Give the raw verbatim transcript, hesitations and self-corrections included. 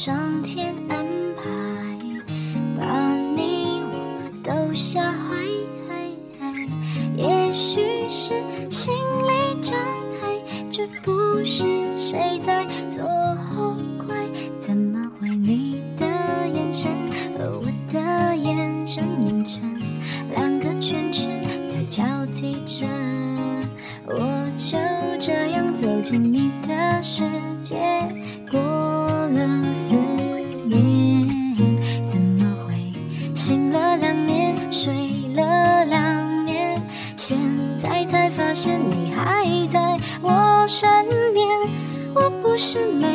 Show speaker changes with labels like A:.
A: 上天安排，把你我都吓坏。也许是心理障碍，这不是谁在做后怪，怎么会你的眼神和我的眼神映成两个圈圈在交替着，我就这样走进你的世界，过了四年，怎么会醒了两年，睡了两年，现在才发现你还在我身边。我不是没